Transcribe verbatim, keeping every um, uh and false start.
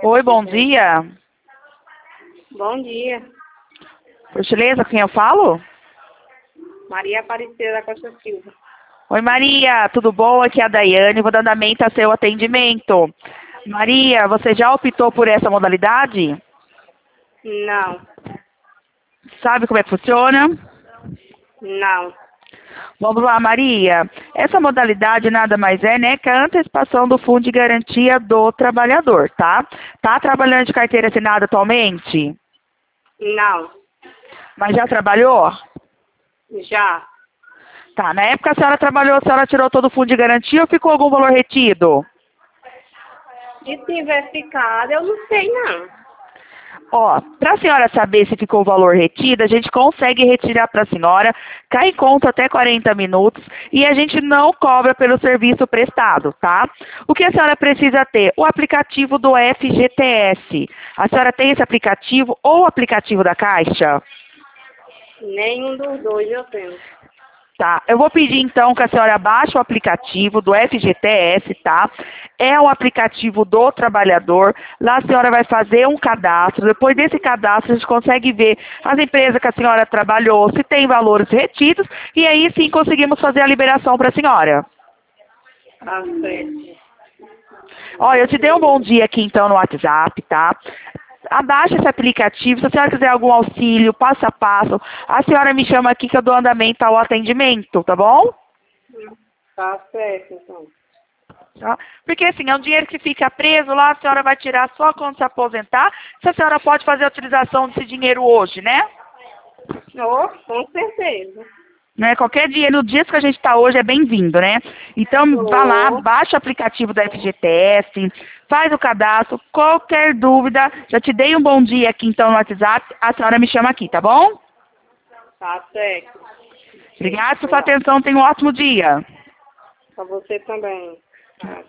Oi, bom dia. Bom dia. Por gentileza, quem eu falo? Maria Aparecida da Costa Silva. Oi, Maria, tudo bom? Aqui é a Daiane, vou dar andamento ao seu atendimento. Maria, você já optou por essa modalidade? Não, Sabe como é que funciona? não. Vamos lá, Maria. Essa modalidade nada mais é, né, que a antecipação do fundo de garantia do trabalhador, tá? Tá trabalhando de carteira assinada atualmente? Não. Mas já trabalhou? Já. Tá, na época a senhora trabalhou, a senhora tirou todo o fundo de garantia ou ficou algum valor retido? Se tiver ficado, eu não sei não. Ó, para a senhora saber se ficou o valor retido, a gente consegue retirar para a senhora, cai em conta até quarenta minutos e a gente não cobra pelo serviço prestado, tá? O que a senhora precisa ter? O aplicativo do F G T S. A senhora tem esse aplicativo ou o aplicativo da Caixa? Nenhum dos dois eu tenho. Tá, eu vou pedir então que a senhora baixe o aplicativo do F G T S, tá? É um aplicativo do trabalhador. Lá a senhora vai fazer um cadastro. Depois desse cadastro a gente consegue ver as empresas que a senhora trabalhou, se tem valores retidos, e aí sim conseguimos fazer a liberação para a senhora. Tá certo. Ó, eu te dei um bom dia aqui então no WhatsApp, tá? Abaixe esse aplicativo, se a senhora quiser algum auxílio, passo a passo, a senhora me chama aqui que eu dou andamento ao atendimento, tá bom? Tá certo, então. Tá? Porque assim, é um dinheiro que fica preso lá, a senhora vai tirar só quando se aposentar, se a senhora pode fazer a utilização desse dinheiro hoje, né? Oh, com certeza. Né? Qualquer dia, no dia que a gente está hoje, é bem-vindo, né? Então, vá lá, Oh, baixa o aplicativo da F G T S, faz o cadastro, qualquer dúvida, já te dei um bom dia aqui então no WhatsApp, a senhora me chama aqui, tá bom? tá certo. Obrigada por sua atenção, tenha um ótimo dia. Pra você também. Tá.